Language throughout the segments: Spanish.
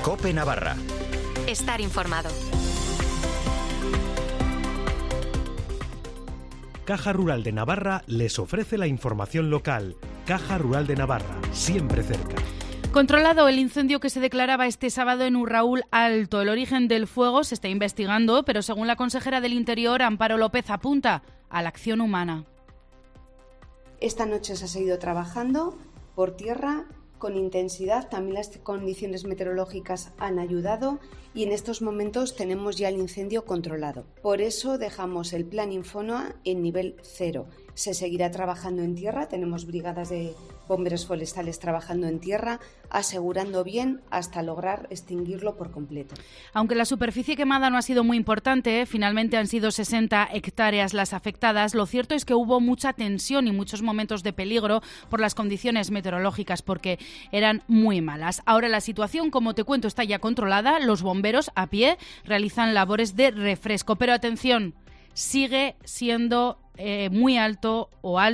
COPE Navarra. Estar informado. Caja Rural de Navarra les ofrece la información local. Caja Rural de Navarra, siempre cerca. Controlado el incendio que se declaraba este sábado en Urraúl Alto. El origen del fuego se está investigando, pero según la consejera del Interior, Amparo López, apunta a la acción humana. Esta noche se ha seguido trabajando por tierra con intensidad, también las condiciones meteorológicas han ayudado y en estos momentos tenemos ya el incendio controlado. Por eso dejamos el plan Infonoa en nivel 0. Se seguirá trabajando en tierra, tenemos brigadas de bomberos forestales trabajando en tierra, asegurando bien hasta lograr extinguirlo por completo. Aunque la superficie quemada no ha sido muy importante, finalmente han sido 60 hectáreas las afectadas, lo cierto es que hubo mucha tensión y muchos momentos de peligro por las condiciones meteorológicas, porque eran muy malas. Ahora la situación, como te cuento, está ya controlada, los bomberos a pie realizan labores de refresco, pero atención, sigue siendo muy alto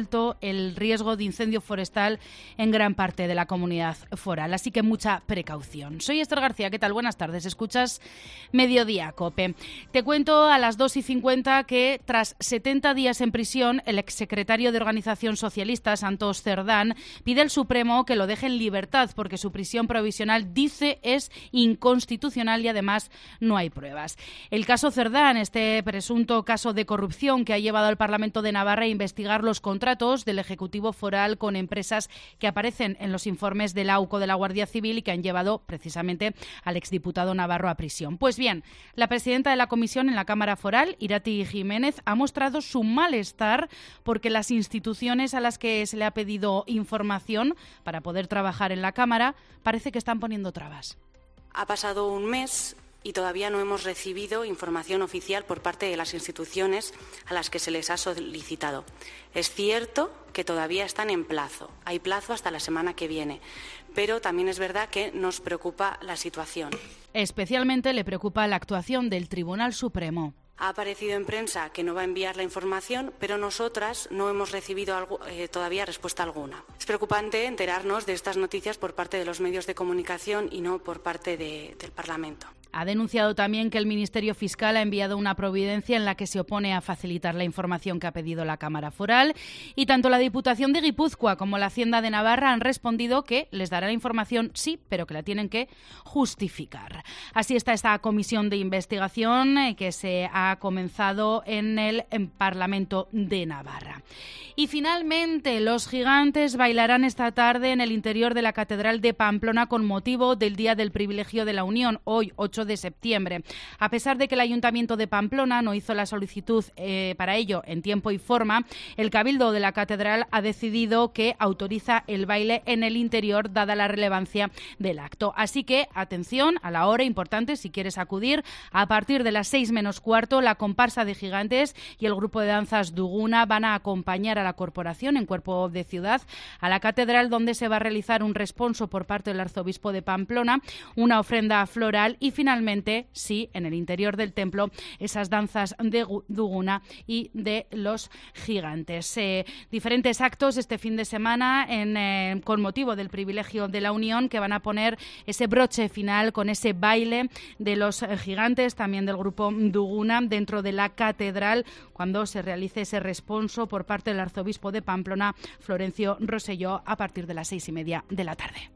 el riesgo de incendio forestal en gran parte de la comunidad foral, así que mucha precaución. Soy Esther García, ¿qué tal? Buenas tardes, escuchas Mediodía COPE. Te cuento a las 2:50 que tras 70 días en prisión, el exsecretario de Organización Socialista, Santos Cerdán, pide al Supremo que lo deje en libertad porque su prisión provisional, dice, es inconstitucional y además no hay pruebas. El caso Cerdán, este presunto caso de corrupción que ha llevado al Parlamento de Navarra a investigar los contratos del Ejecutivo Foral con empresas que aparecen en los informes del AUCO de la Guardia Civil y que han llevado precisamente al exdiputado navarro a prisión. Pues bien, la presidenta de la comisión en la Cámara Foral, Irati Jiménez, ha mostrado su malestar porque las instituciones a las que se le ha pedido información para poder trabajar en la Cámara parece que están poniendo trabas. Ha pasado un mes y todavía no hemos recibido información oficial por parte de las instituciones a las que se les ha solicitado. Es cierto que todavía están en plazo, hay plazo hasta la semana que viene, pero también es verdad que nos preocupa la situación. Especialmente le preocupa la actuación del Tribunal Supremo. Ha aparecido en prensa que no va a enviar la información, pero nosotras no hemos recibido todavía respuesta alguna. Es preocupante enterarnos de estas noticias por parte de los medios de comunicación y no por parte del Parlamento. Ha denunciado también que el Ministerio Fiscal ha enviado una providencia en la que se opone a facilitar la información que ha pedido la Cámara Foral y tanto la Diputación de Guipúzcoa como la Hacienda de Navarra han respondido que les dará la información, sí, pero que la tienen que justificar. Así está esta comisión de investigación que se ha comenzado en el Parlamento de Navarra. Y finalmente, los gigantes bailarán esta tarde en el interior de la Catedral de Pamplona con motivo del Día del Privilegio de la Unión, hoy 8 de septiembre. A pesar de que el Ayuntamiento de Pamplona no hizo la solicitud para ello en tiempo y forma, el Cabildo de la Catedral ha decidido que autoriza el baile en el interior dada la relevancia del acto. Así que, atención a la hora importante si quieres acudir. A partir de las 6:15, la comparsa de gigantes y el grupo de danzas Duguna van a acompañar a la corporación en cuerpo de ciudad a la catedral, donde se va a realizar un responso por parte del arzobispo de Pamplona, una ofrenda floral y finalmente, sí, en el interior del templo, esas danzas de Duguna y de los gigantes. Diferentes actos este fin de semana con motivo del privilegio de la Unión que van a poner ese broche final con ese baile de los gigantes, también del grupo Duguna, dentro de la catedral, cuando se realice ese responso por parte del arzobispo de Pamplona, Florencio Rosselló, a partir de las 6:30 de la tarde.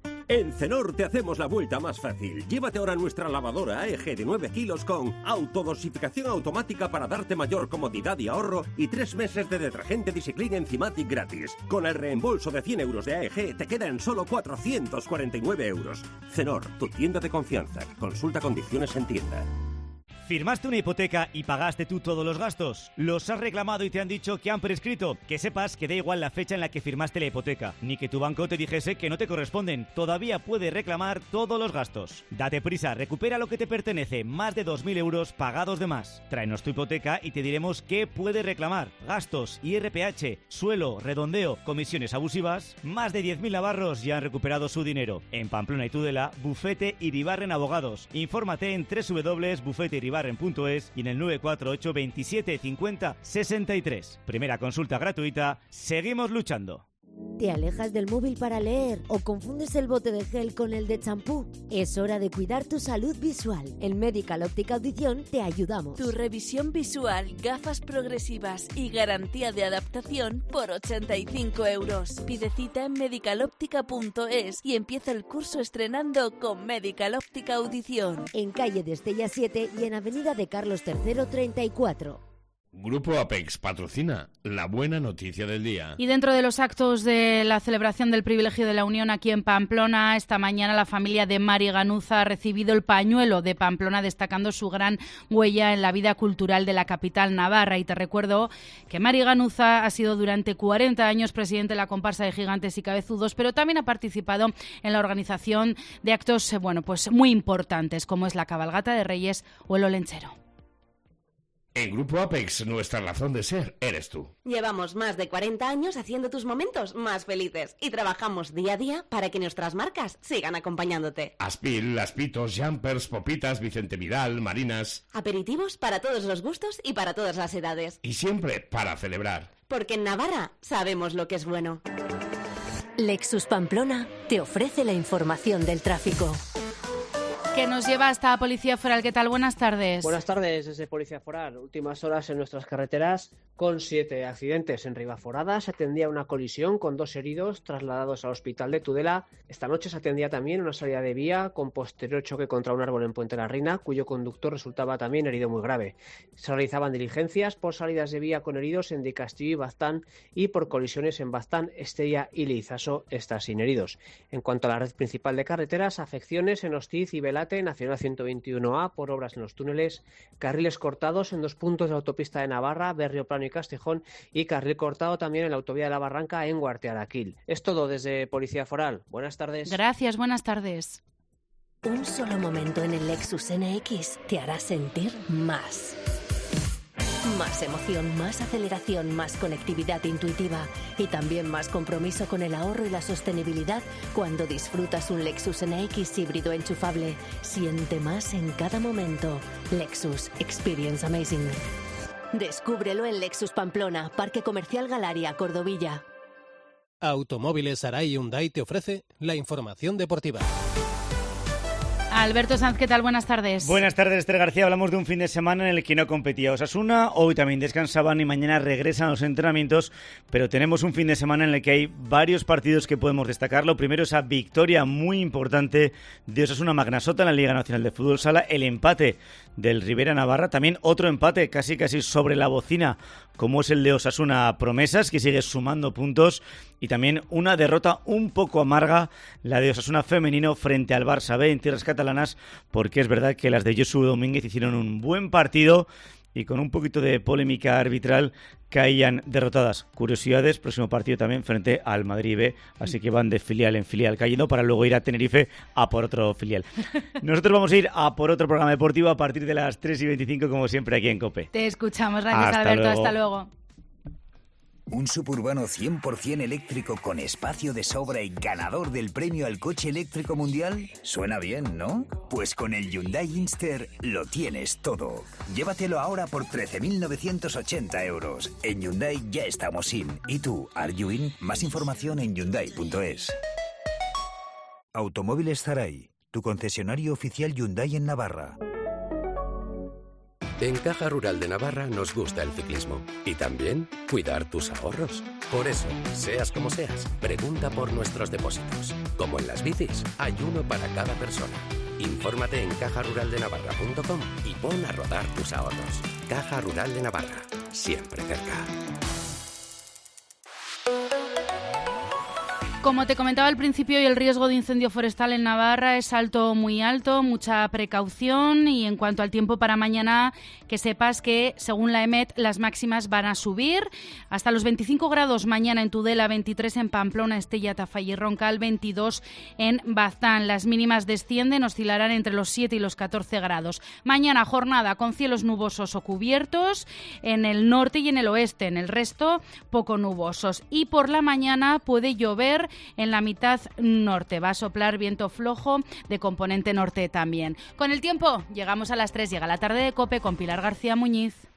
En Cenor te hacemos la vuelta más fácil. Llévate ahora nuestra lavadora AEG de 9 kilos con autodosificación automática para darte mayor comodidad y ahorro y 3 meses de detergente Discipline Enzymatic gratis. Con el reembolso de 100 euros de AEG te queda en solo 449 euros. Cenor, tu tienda de confianza. Consulta condiciones en tienda. ¿Firmaste una hipoteca y pagaste tú todos los gastos? ¿Los has reclamado y te han dicho que han prescrito? Que sepas que da igual la fecha en la que firmaste la hipoteca, ni que tu banco te dijese que no te corresponden. Todavía puedes reclamar todos los gastos. Date prisa, recupera lo que te pertenece, más de 2.000 euros pagados de más. Tráenos tu hipoteca y te diremos qué puedes reclamar. Gastos, IRPH, suelo, redondeo, comisiones abusivas. Más de 10.000 navarros ya han recuperado su dinero. En Pamplona y Tudela, Bufete Iribarren Abogados. Infórmate en www.bufeteiribarren.es y en el 948 27 50 63. Primera consulta gratuita. Seguimos luchando. ¿Te alejas del móvil para leer o confundes el bote de gel con el de champú? Es hora de cuidar tu salud visual. En Medical Óptica Audición te ayudamos. Tu revisión visual, gafas progresivas y garantía de adaptación por 85 €. Pide cita en medicaloptica.es y empieza el curso estrenando con Medical Óptica Audición. En calle de Estella 7 y en avenida de Carlos III 34. Grupo Apex patrocina la buena noticia del día. Y dentro de los actos de la celebración del privilegio de la Unión aquí en Pamplona, esta mañana la familia de Mari Ganuza ha recibido el pañuelo de Pamplona, destacando su gran huella en la vida cultural de la capital navarra. Y te recuerdo que Mari Ganuza ha sido durante 40 años presidente de la comparsa de Gigantes y Cabezudos, pero también ha participado en la organización de actos pues muy importantes, como es la Cabalgata de Reyes o el Olenchero. En Grupo Apex, nuestra razón de ser eres tú. Llevamos más de 40 años haciendo tus momentos más felices y trabajamos día a día para que nuestras marcas sigan acompañándote. Aspil, Laspitos, Jumpers, Popitas, Vicente Vidal, Marinas. Aperitivos para todos los gustos y para todas las edades. Y siempre para celebrar. Porque en Navarra sabemos lo que es bueno. Lexus Pamplona te ofrece la información del tráfico. Que nos lleva hasta Policía Foral. ¿Qué tal? Buenas tardes. Buenas tardes desde Policía Foral. Últimas horas en nuestras carreteras con 7 accidentes. En Ribaforada se atendía una colisión con 2 heridos trasladados al hospital de Tudela. Esta noche se atendía también una salida de vía con posterior choque contra un árbol en Puente la Reina, cuyo conductor resultaba también herido muy grave. Se realizaban diligencias por salidas de vía con heridos en Di Castillo y Baztán y por colisiones en Baztán, Estella y Lizaso, estas sin heridos. En cuanto a la red principal de carreteras, afecciones en Hostiz y Velate, Nacional 121A por obras en los túneles, carriles cortados en 2 puntos de la autopista de Navarra, Berrio Plano y Castejón, y carril cortado también en la autovía de la Barranca en Guartearaquil. Es todo desde Policía Foral. Buenas tardes. Gracias, buenas tardes. Un solo momento en el Lexus NX te hará sentir más. Más emoción, más aceleración, más conectividad intuitiva y también más compromiso con el ahorro y la sostenibilidad cuando disfrutas un Lexus NX híbrido enchufable. Siente más en cada momento. Lexus Experience Amazing. Descúbrelo en Lexus Pamplona, Parque Comercial Galaria, Cordovilla. Automóviles Arai Hyundai te ofrece la información deportiva. Alberto Sanz, ¿qué tal? Buenas tardes. Buenas tardes, Esther García. Hablamos de un fin de semana en el que no competía Osasuna, hoy también descansaban y mañana regresan a los entrenamientos, pero tenemos un fin de semana en el que hay varios partidos que podemos destacar. Lo primero, esa victoria muy importante de Osasuna Magnasota en la Liga Nacional de Fútbol Sala, el empate del Rivera Navarra, también otro empate casi sobre la bocina, como es el de Osasuna Promesas, que sigue sumando puntos, y también una derrota un poco amarga, la de Osasuna femenino frente al Barça B en tierras catalanas, porque es verdad que las de Josu Domínguez hicieron un buen partido y con un poquito de polémica arbitral caían derrotadas. Curiosidades, próximo partido también frente al Madrid B, así que van de filial en filial cayendo para luego ir a Tenerife a por otro filial. Nosotros vamos a ir a por otro programa deportivo a partir de las 3:25, como siempre aquí en COPE. Te escuchamos, gracias Alberto, hasta luego. Un suburbano 100% eléctrico con espacio de sobra y ganador del premio al coche eléctrico mundial. Suena bien, ¿no? Pues con el Hyundai Inster lo tienes todo. Llévatelo ahora por 13.980 €. En Hyundai ya estamos in. ¿Y tú, are you in? Más información en Hyundai.es. Automóviles Zaray, tu concesionario oficial Hyundai en Navarra. En Caja Rural de Navarra nos gusta el ciclismo y también cuidar tus ahorros. Por eso, seas como seas, pregunta por nuestros depósitos. Como en las bicis, hay uno para cada persona. Infórmate en cajaruraldenavarra.com y pon a rodar tus ahorros. Caja Rural de Navarra, siempre cerca. Como te comentaba al principio, el riesgo de incendio forestal en Navarra es alto, muy alto, mucha precaución. Y en cuanto al tiempo para mañana, que sepas que, según la EMET, las máximas van a subir hasta los 25 grados mañana en Tudela, 23 en Pamplona, Estella, Tafalla y Roncal, 22 en Baztán. Las mínimas descienden, oscilarán entre los 7 y los 14 grados. Mañana jornada con cielos nubosos o cubiertos en el norte y en el oeste, en el resto poco nubosos. Y por la mañana puede llover en la mitad norte. Va a soplar viento flojo de componente norte también. Con el tiempo llegamos a las 3, llega la tarde de COPE con Pilar García Muñiz.